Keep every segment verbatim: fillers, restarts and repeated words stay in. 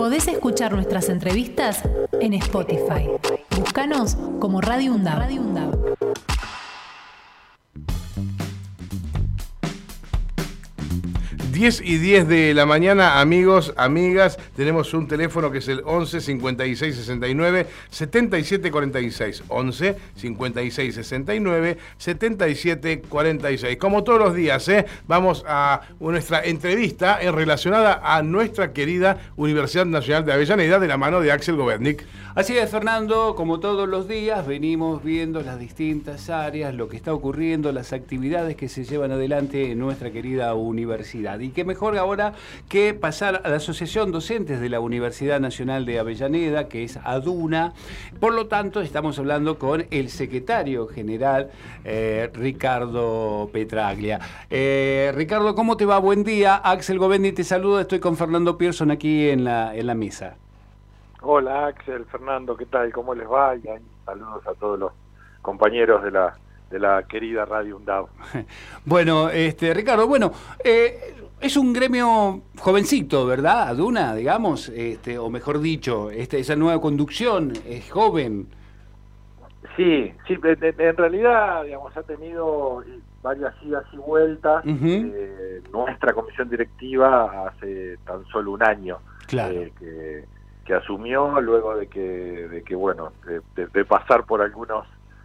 Podés escuchar nuestras entrevistas en Spotify. Búscanos como Radio UNDAB. Radio UNDAB. diez y diez de la mañana, amigos, amigas, tenemos un teléfono que es el once cincuenta y seis sesenta y nueve setenta y siete cuarenta y seis. once cincuenta y seis sesenta y nueve setenta y siete cuarenta y seis. Como todos los días, ¿eh? Vamos a nuestra entrevista en relacionada a nuestra querida Universidad Nacional de Avellaneda de la mano de Axel Govetnik. Así es, Fernando, como todos los días venimos viendo las distintas áreas, lo que está ocurriendo, las actividades que se llevan adelante en nuestra querida universidad. Y qué mejor ahora que pasar a la Asociación Docentes de la Universidad Nacional de Avellaneda, que es ADUNA. Por lo tanto, estamos hablando con el secretario general, eh, Ricardo Petraglia. Eh, Ricardo, ¿cómo te va? Buen día. Axel Govetnik te saluda. Estoy con Fernando Pearson aquí en la, en la mesa. Hola Axel, Fernando, ¿qué tal? ¿Cómo les va? Y ahí, saludos a todos los compañeros de la de la querida Radio UNDAB. Bueno, este Ricardo, bueno, eh, es un gremio jovencito, ¿verdad? ADUNA, digamos, este, o mejor dicho, este, esa nueva conducción es joven. Sí, sí, en, en realidad, digamos, ha tenido varias idas y vueltas. Uh-huh. eh, nuestra comisión directiva hace tan solo un año. Claro. Eh, que que asumió luego de que, de que bueno, de, de, de pasar por algunos,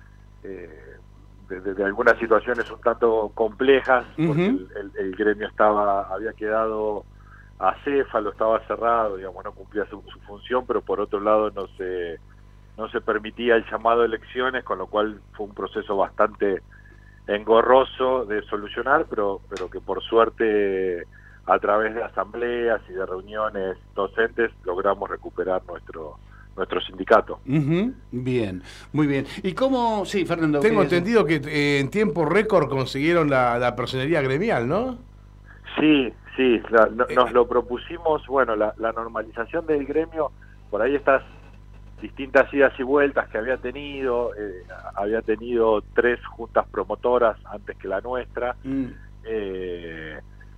eh, de, de, de algunas situaciones un tanto complejas, porque uh-huh. el, el, el gremio estaba, había quedado acéfalo, estaba cerrado, digamos, no cumplía su, su función, pero por otro lado no se, no se permitía el llamado a elecciones, con lo cual fue un proceso bastante engorroso de solucionar, pero, pero que por suerte, a través de asambleas y de reuniones docentes logramos recuperar nuestro nuestro sindicato. Uh-huh. Bien, muy bien. ¿Y cómo? Sí, Fernando. Tengo entendido que eh, en tiempo récord consiguieron la, la personería gremial, ¿no? Sí, sí, la, no, eh. nos lo propusimos, bueno, la, la normalización del gremio, por ahí estas distintas idas y vueltas que había tenido, eh, había tenido tres juntas promotoras antes que la nuestra, mm. eh,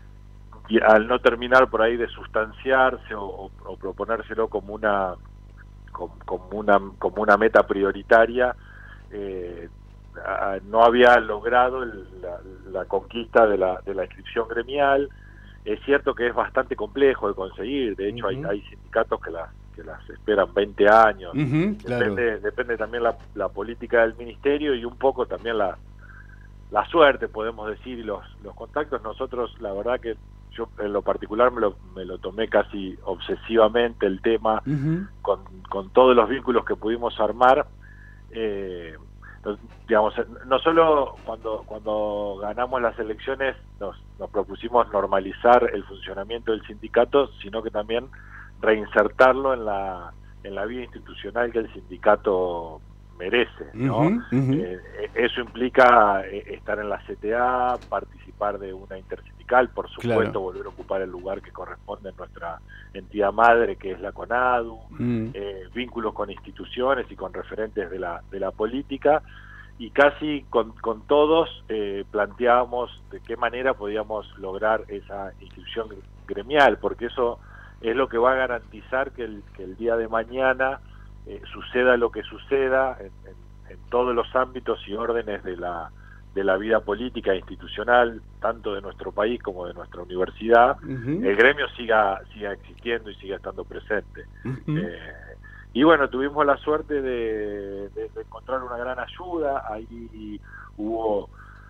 y al no terminar por ahí de sustanciarse o, o, o proponérselo como una como, como una como una meta prioritaria, eh, a, no había logrado el, la, la conquista de la, de la inscripción gremial. Es cierto que es bastante complejo de conseguir, de hecho uh-huh. hay, hay sindicatos que las que las esperan veinte años, uh-huh, claro. depende, depende también la, la política del ministerio y un poco también la la suerte, podemos decir, y los, los contactos. Nosotros, la verdad que yo en lo particular me lo, me lo tomé casi obsesivamente el tema, uh-huh. con, con todos los vínculos que pudimos armar. Eh, nos, digamos, no solo cuando cuando ganamos las elecciones nos, nos propusimos normalizar el funcionamiento del sindicato, sino que también reinsertarlo en la, en la vida institucional que el sindicato merece, ¿no? Uh-huh, uh-huh. Eh, eso implica eh, estar en la C T A, participar de una intersindical, por supuesto, claro. volver a ocupar el lugar que corresponde en nuestra entidad madre, que es la CONADU, uh-huh. eh, vínculos con instituciones y con referentes de la de la política, y casi con, con todos eh, planteábamos de qué manera podíamos lograr esa inscripción gremial, porque eso es lo que va a garantizar que el, que el día de mañana Eh, suceda lo que suceda en, en, en todos los ámbitos y órdenes de la de la vida política e institucional, tanto de nuestro país como de nuestra universidad, uh-huh. el gremio siga siga existiendo y siga estando presente. Uh-huh. Eh, y bueno, tuvimos la suerte de, de, de encontrar una gran ayuda. Ahí hubo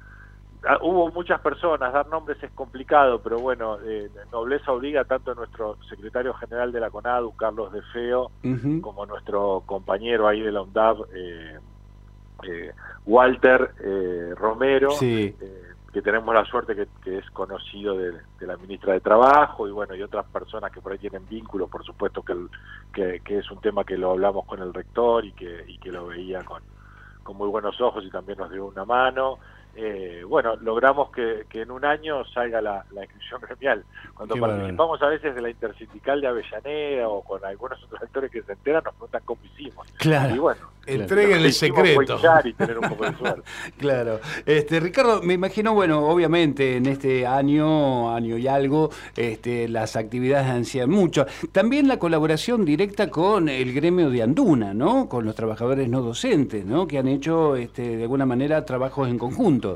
Hubo muchas personas, dar nombres es complicado, pero bueno, eh, nobleza obliga tanto a nuestro secretario general de la CONADU, Carlos De Feo, uh-huh. como nuestro compañero ahí de la UNDAB, eh, eh, Walter eh, Romero, sí. eh, que tenemos la suerte que, que es conocido de, de la ministra de Trabajo, y bueno, y otras personas que por ahí tienen vínculos, por supuesto que, el, que, que es un tema que lo hablamos con el rector y que, y que lo veía con, con muy buenos ojos y también nos dio una mano. eh, bueno, logramos que, que en un año salga la, la inscripción gremial. Cuando Qué participamos a veces de la intersindical de Avellaneda o con algunos otros actores que se enteran, nos preguntan cómo hicimos. Claro. Y bueno, entreguen el secreto. Y tener un poco de suerte. Claro. Este, Ricardo, me imagino, bueno, obviamente en este año, año y algo, este, las actividades han sido mucho. También la colaboración directa con el gremio de Anduna, ¿no? Con los trabajadores no docentes, ¿no? Que han hecho, este, de alguna manera, trabajos en conjunto.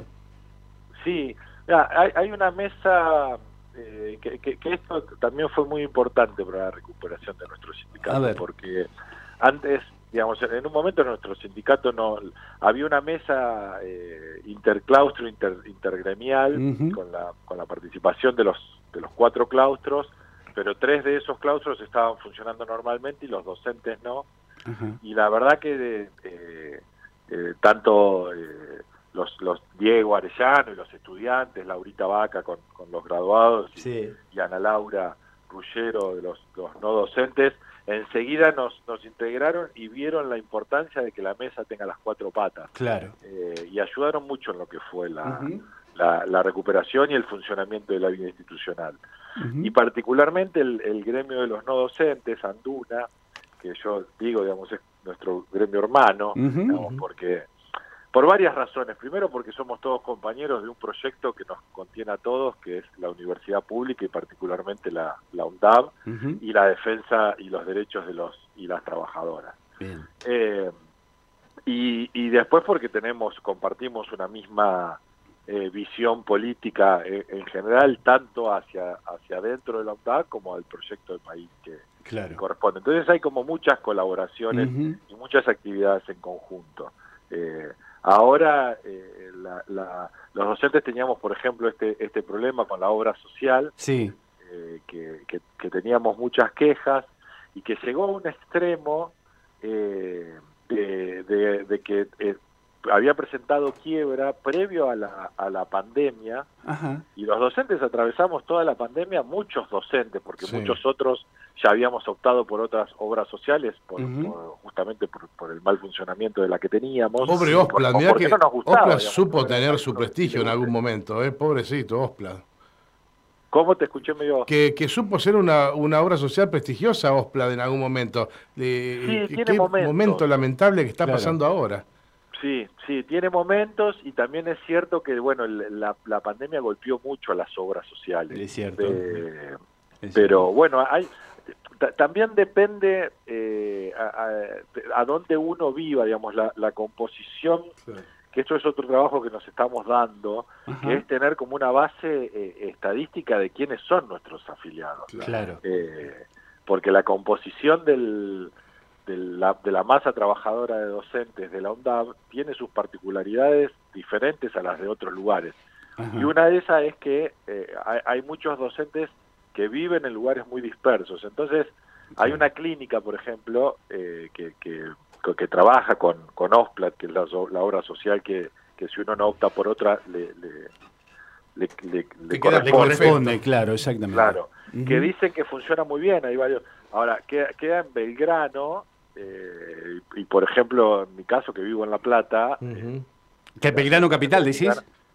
Sí, mira, hay, hay una mesa eh, que, que, que esto también fue muy importante para la recuperación de nuestro sindicato, porque antes, digamos, en un momento en nuestro sindicato no había una mesa eh, interclaustro, inter, intergremial, uh-huh. con la con la participación de los de los cuatro claustros, pero tres de esos claustros estaban funcionando normalmente y los docentes no. Uh-huh. Y la verdad que de, eh, eh, tanto eh, Los, los Diego Arellano y los estudiantes, Laurita Vaca con, con los graduados sí. y, y Ana Laura Ruggero de los, los no docentes, enseguida nos, nos integraron y vieron la importancia de que la mesa tenga las cuatro patas. Claro. Eh, y ayudaron mucho en lo que fue la, uh-huh. la, la recuperación y el funcionamiento de la vida institucional. Uh-huh. Y particularmente el, el gremio de los no docentes, Anduna, que yo digo, digamos, es nuestro gremio hermano, uh-huh. digamos, porque... Por varias razones. Primero, porque somos todos compañeros de un proyecto que nos contiene a todos, que es la universidad pública y particularmente la, la UNDAB, uh-huh. y la defensa y los derechos de los y las trabajadoras. Bien. Eh, y, y después porque tenemos compartimos una misma eh, visión política eh, en general, tanto hacia hacia adentro de la UNDAB como al proyecto del país que, claro. que corresponde. Entonces hay como muchas colaboraciones uh-huh. y muchas actividades en conjunto. Eh, Ahora eh, la, la, los docentes teníamos, por ejemplo, este este problema con la obra social, sí. eh, que, que, que teníamos muchas quejas y que llegó a un extremo eh, de, de, de que eh, había presentado quiebra previo a la, a la pandemia. Ajá. Y los docentes atravesamos toda la pandemia, muchos docentes, porque sí. muchos otros ya habíamos optado por otras obras sociales, por, uh-huh. por, justamente por, por el mal funcionamiento de la que teníamos. Pobre Osplat, mirá que no nos gustaba, Osplat digamos, supo tener su prestigio en algún momento, ¿eh? Pobrecito Osplat. ¿Cómo te escuché medio? Que, que supo ser una, una obra social prestigiosa Osplat en algún momento. Eh, sí, qué tiene momentos. momento lamentable que está claro. pasando ahora. Sí, sí, tiene momentos y también es cierto que, bueno, la, la pandemia golpeó mucho a las obras sociales. Es cierto. De, es pero cierto. bueno, hay t- también depende eh, a, a, a dónde uno viva, digamos, la, la composición, sí. que esto es otro trabajo que nos estamos dando, ajá. que es tener como una base eh, estadística de quiénes son nuestros afiliados. Claro. Eh, porque la composición del... De la, de la masa trabajadora de docentes de la UNDAB tiene sus particularidades diferentes a las de otros lugares. Ajá. Y una de esas es que eh, hay, hay muchos docentes que viven en lugares muy dispersos. Entonces, sí. hay una clínica, por ejemplo, eh, que, que, que trabaja con, con Osplat, que es la, la obra social que, que si uno no opta por otra, le, le, le, le, le corresponde. corresponde. Claro, exactamente. Claro, uh-huh. que dicen que funciona muy bien. Hay varios. Ahora, queda, queda en Belgrano. Eh, y, y por ejemplo, en mi caso, que vivo en La Plata... Uh-huh. eh, ¿Que Belgrano capital, decís?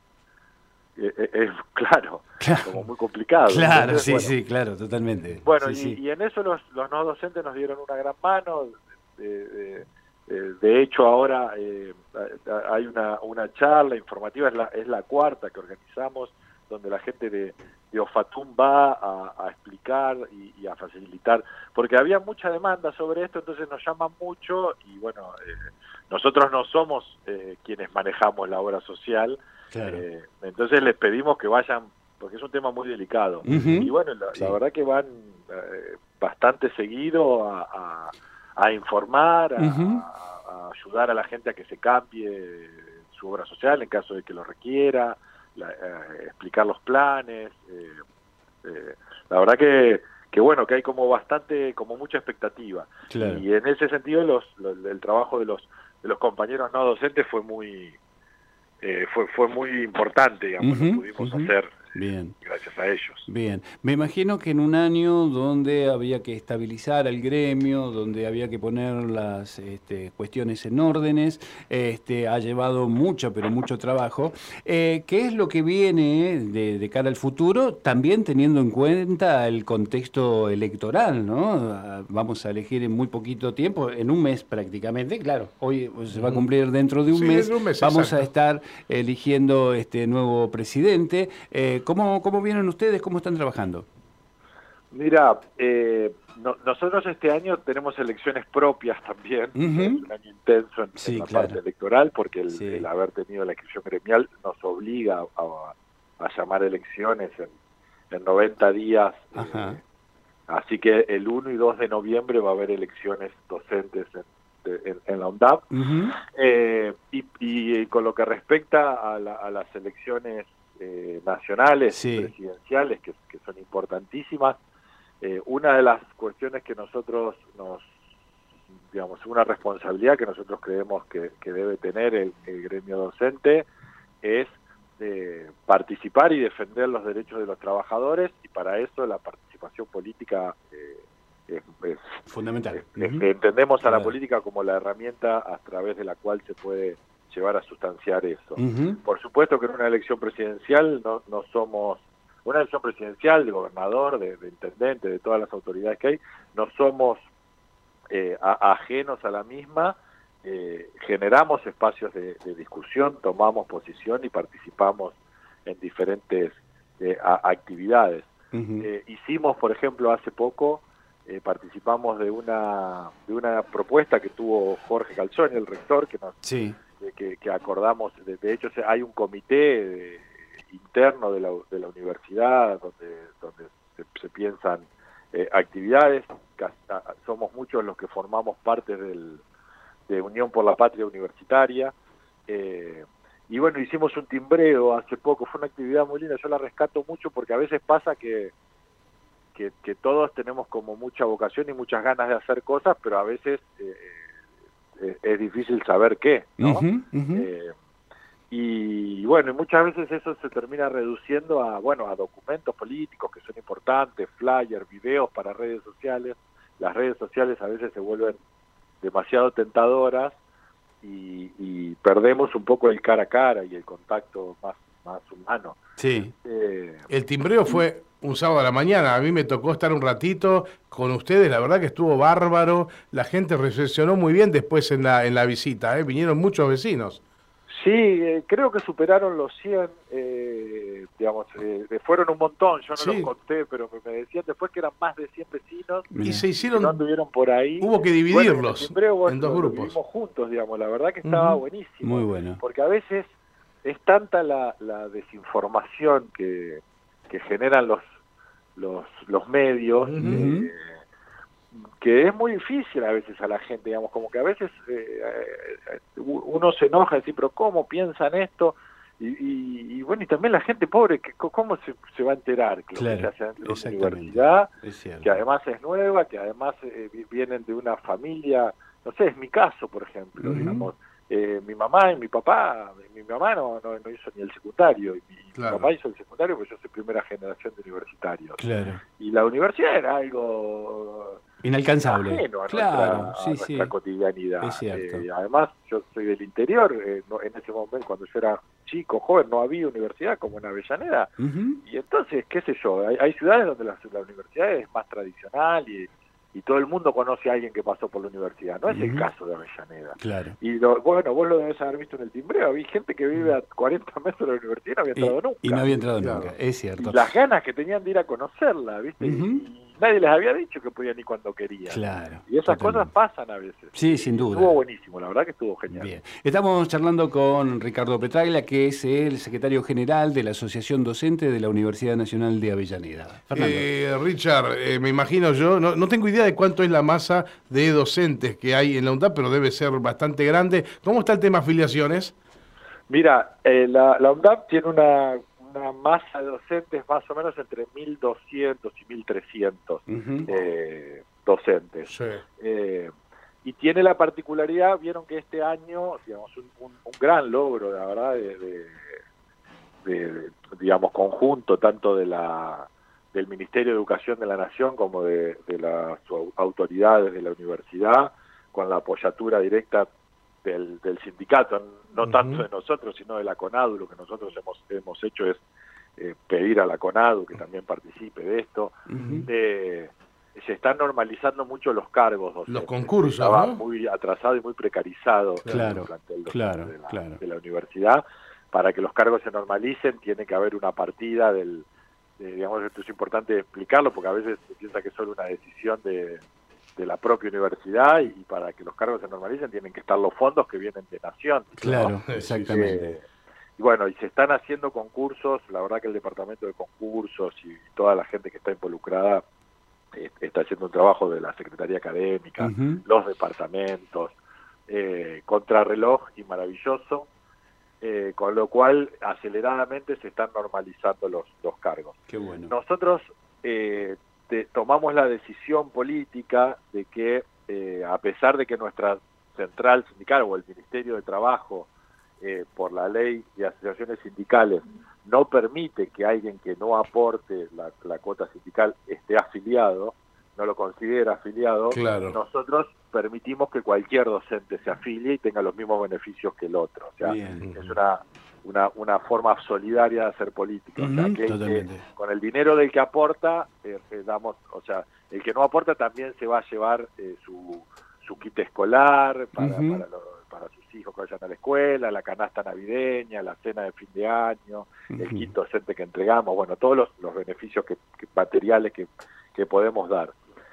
Es eh, eh, claro, claro, como muy complicado. Claro, Entonces, sí, bueno, sí, claro, totalmente. Bueno, sí, y, sí. y en eso los, los no docentes nos dieron una gran mano. De, de, de, de hecho, ahora eh, hay una, una charla informativa, es la, es la cuarta que organizamos, donde la gente de, de Ofatum va a, a explicar y, y a facilitar, porque había mucha demanda sobre esto, entonces nos llaman mucho y bueno, eh, nosotros no somos eh, quienes manejamos la obra social, claro. eh, entonces les pedimos que vayan, porque es un tema muy delicado, uh-huh. y bueno, la, sí. la verdad que van eh, bastante seguido a, a, a informar, a, uh-huh. a, a ayudar a la gente a que se cambie su obra social en caso de que lo requiera, La, eh, explicar los planes, eh, eh, la verdad que, que bueno, que hay como bastante, como mucha expectativa. Claro. Y en ese sentido los, los, el trabajo de los de los compañeros no docentes fue muy eh, fue fue muy importante, digamos, uh-huh, lo pudimos uh-huh. hacer Bien. Gracias a ellos. Bien, me imagino que en un año donde había que estabilizar al gremio, donde había que poner las este, cuestiones en órdenes, este, ha llevado mucho, pero mucho trabajo. Eh, ¿Qué es lo que viene de, de cara al futuro? También teniendo en cuenta el contexto electoral, ¿no? Vamos a elegir en muy poquito tiempo, en un mes prácticamente, claro, hoy se va a cumplir dentro de un Sí, mes, de un mes, vamos exacto. a estar eligiendo este nuevo presidente. Eh, ¿cómo, ¿Cómo vienen ustedes? ¿Cómo están trabajando? Mira, eh, no, nosotros este año tenemos elecciones propias también, Uh-huh. es un año intenso en, Sí, en la claro. parte electoral, porque el, Sí. el haber tenido la inscripción gremial nos obliga a, a llamar elecciones en, en noventa días, Ajá. eh, así que el uno y dos de noviembre va a haber elecciones docentes en, de, en, en la UNDAP. Uh-huh. Eh, y, y con lo que respecta a, la, a las elecciones eh, nacionales Sí. y presidenciales, que, que son importantísimas, eh, una de las cuestiones que nosotros nos, digamos, una responsabilidad que nosotros creemos que, que debe tener el, el gremio docente es eh, participar y defender los derechos de los trabajadores, y para eso la participación política eh, es, es Fundamental. Es- Uh-huh. entendemos a la Claro. política como la herramienta a través de la cual se puede llevar a sustanciar eso. Uh-huh. Por supuesto que en una elección presidencial no, no somos, una elección presidencial de gobernador, de, de intendente, de todas las autoridades que hay, no somos eh, a, ajenos a la misma, eh, generamos espacios de, de discusión, tomamos posición y participamos en diferentes eh, a, actividades. Uh-huh. Eh, hicimos, por ejemplo, hace poco, eh, participamos de una de una propuesta que tuvo Jorge Calzoni, el rector, que nos Sí. que, que acordamos. De, de hecho, hay un comité de, interno de la, de la universidad donde donde se, se piensan eh, actividades. Somos muchos los que formamos parte del, de Unión por la Patria Universitaria. Eh, y bueno, hicimos un timbreo hace poco, fue una actividad muy linda, yo la rescato mucho porque a veces pasa que, que, que todos tenemos como mucha vocación y muchas ganas de hacer cosas, pero a veces eh, es, es difícil saber qué, ¿no? Uh-huh. Uh-huh. Eh, y bueno, y muchas veces eso se termina reduciendo a, bueno, a documentos políticos que son importantes, flyers, videos para redes sociales. Las redes sociales a veces se vuelven demasiado tentadoras y, y perdemos un poco el cara a cara y el contacto más, más humano. Sí. Eh, El timbreo fue un sábado a la mañana, a mí me tocó estar un ratito con ustedes, la verdad que estuvo bárbaro, la gente recepcionó muy bien después en la, en la visita, ¿eh? Vinieron muchos vecinos. Sí, eh, creo que superaron los cien, eh, digamos, eh, fueron un montón, yo no Sí. los conté, pero me, me decían después que eran más de cien vecinos. Mirá. Y se Que no hicieron, anduvieron por ahí. hubo que Bueno, dividirlos el timbreo, bueno, en dos lo- lo grupos. vivimos juntos, digamos, la verdad que estaba Ujú. buenísimo. Muy bueno. Porque a veces es tanta la, la desinformación que, que generan los, los, los medios, Ujú. eh, que es muy difícil a veces a la gente, digamos, como que a veces eh, eh, uno se enoja y dice, pero ¿cómo piensan esto? Y, y, y bueno, y también la gente pobre, que ¿cómo se, se va a enterar que lo Claro, que se hace dentro de una exactamente. universidad? Es cierto. Que además es nueva, que además eh, vienen de una familia, no sé, es mi caso, por ejemplo, Ujú. digamos, eh, mi mamá y mi papá, mi, mi mamá no, no, no hizo ni el secundario, y mi, Claro. mi papá hizo el secundario porque yo soy primera generación de universitarios. Claro. Y la universidad era algo Inalcanzable. ajeno a Claro, nuestra, a sí, sí. nuestra cotidianidad. Es cierto. Eh, además, yo soy del interior, eh, no, en ese momento, cuando yo era chico, joven, no había universidad como en Avellaneda. Uh-huh. Y entonces, qué sé yo, hay, hay ciudades donde la, la universidad es más tradicional y, y todo el mundo conoce a alguien que pasó por la universidad. No es el Ujú. caso de Avellaneda. Claro. Y lo, bueno, vos lo debes haber visto en el timbreo. Había gente que vive a cuarenta metros de la universidad y no había Y, entrado nunca. y no había entrado Claro. nunca, es cierto. Y las ganas que tenían de ir a conocerla, ¿viste? Ujú. Y nadie les había dicho que podían ir cuando querían. Claro. Y esas totalmente. cosas pasan a veces. Sí, sin duda. Estuvo buenísimo, la verdad que estuvo genial. Bien. Estamos charlando con Ricardo Petraglia, que es el secretario general de la Asociación Docente de la Universidad Nacional de Avellaneda. Fernando. Eh, Richard, eh, me imagino yo, no, no tengo idea de cuánto es la masa de docentes que hay en la UNDAP, pero debe ser bastante grande. ¿Cómo está el tema afiliaciones? Mira, eh, la, la UNDAP tiene una, una masa de docentes más o menos entre mil doscientos y mil trescientos Ujú. eh, docentes. Sí. Eh, y tiene la particularidad, vieron que este año, digamos, un, un, un gran logro, la verdad, de, de, de, digamos, conjunto, tanto de la del Ministerio de Educación de la Nación como de, de las autoridades de la universidad, con la apoyatura directa del, del sindicato, no uh-huh. tanto de nosotros, sino de la CONADU. Lo que nosotros hemos, hemos hecho es eh, pedir a la CONADU que también participe de esto. Uh-huh. Eh, se están normalizando mucho los cargos docentes. Los concursos, Estaba ¿no? muy atrasado y muy precarizado claro, el plantel claro, de, la, claro. de la universidad. Para que los cargos se normalicen tiene que haber una partida del, de, digamos, esto es importante explicarlo porque a veces se piensa que es solo una decisión de, de la propia universidad, y, y para que los cargos se normalicen tienen que estar los fondos que vienen de Nación. Claro, ¿no? exactamente. Eh, y bueno, y se están haciendo concursos, la verdad que el departamento de concursos y toda la gente que está involucrada está haciendo un trabajo de la Secretaría Académica, uh-huh. los departamentos, eh, contrarreloj y maravilloso, eh, con lo cual aceleradamente se están normalizando los, los cargos. Qué bueno. Nosotros eh, te, tomamos la decisión política de que, eh, a pesar de que nuestra central sindical o el Ministerio de Trabajo, eh, por la ley de asociaciones sindicales, no permite que alguien que no aporte la, la cuota sindical esté afiliado, no lo considera afiliado, claro. nosotros permitimos que cualquier docente se afilie y tenga los mismos beneficios que el otro. O sea, Bien. es una, una, una forma solidaria de hacer política. Uh-huh, o sea, que, totalmente. que con el dinero del que aporta, eh, eh, damos, o sea, el que no aporta también se va a llevar eh, su, su kit escolar para, uh-huh. para los para sus hijos que vayan a la escuela, la canasta navideña, la cena de fin de año, uh-huh. el kit docente que entregamos, bueno, todos los, los beneficios que, que materiales que, que podemos dar.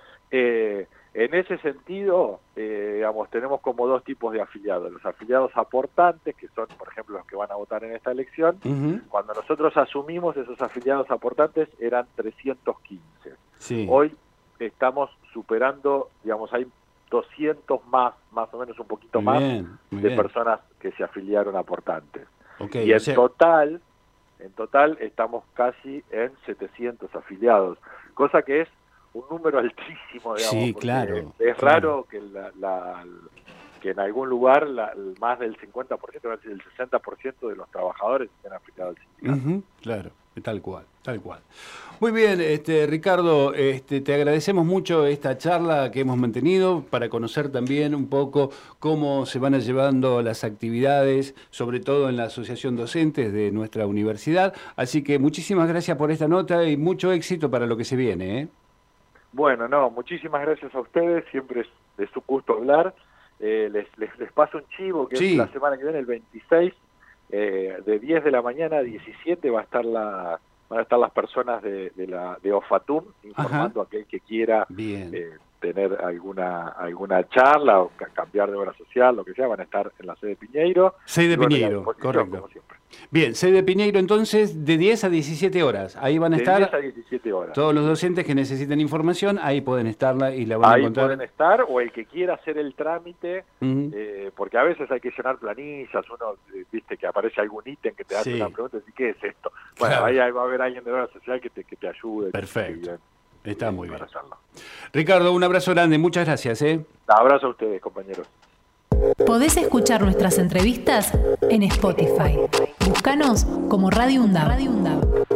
Eh, en ese sentido, eh, digamos, tenemos como dos tipos de afiliados. Los afiliados aportantes, que son, por ejemplo, los que van a votar en esta elección. Uh-huh. Cuando nosotros asumimos, esos afiliados aportantes eran trescientos quince. Sí. Hoy estamos superando, digamos, hay doscientos más, más o menos un poquito más, bien, de bien. personas que se afiliaron aportantes. Okay, y en sea... total, en total estamos casi en setecientos afiliados, cosa que es un número altísimo, digamos. Sí, claro. Es claro. raro que la, la, que en algún lugar la, más del cincuenta por ciento, casi el sesenta por ciento de los trabajadores estén afiliados al sindicato. Uh-huh, claro. Tal cual, tal cual. Muy bien, este, Ricardo, este, te agradecemos mucho esta charla que hemos mantenido para conocer también un poco cómo se van llevando las actividades, sobre todo en la Asociación Docentes de nuestra universidad. Así que muchísimas gracias por esta nota y mucho éxito para lo que se viene, ¿eh? Bueno, no, muchísimas gracias a ustedes, siempre es de su gusto hablar. Eh, les, les, les paso un chivo que sí. es la semana que viene, el veintiséis. Eh, de diez de la mañana a diecisiete va a estar la, van a estar las personas de, de la de OFATUM informando Ajá. a aquel que quiera eh, tener alguna alguna charla o ca cambiar de obra social, lo que sea, van a estar en la sede de Piñeiro. Sede de bueno, Piñeiro, correcto. Bien, sede de Piñeiro entonces de diez a diecisiete horas. Ahí van a de estar diez a diecisiete horas. Todos los docentes que necesiten información, ahí pueden estarla y la van ahí a encontrar. Ahí pueden estar, o el que quiera hacer el trámite, uh-huh. eh, porque a veces hay que llenar planillas, uno, eh, viste, que aparece algún ítem que te hace sí. una pregunta y dice, ¿qué es esto? Bueno, claro. ahí, ahí va a haber alguien de obra social que te, que te ayude. Perfecto. Que, Está muy bien. Hacerlo. Ricardo, un abrazo grande, muchas gracias. ¿eh? Un abrazo a ustedes, compañeros. Podés escuchar nuestras entrevistas en Spotify. Búscanos como Radio UNDAB. Radio UNDAB.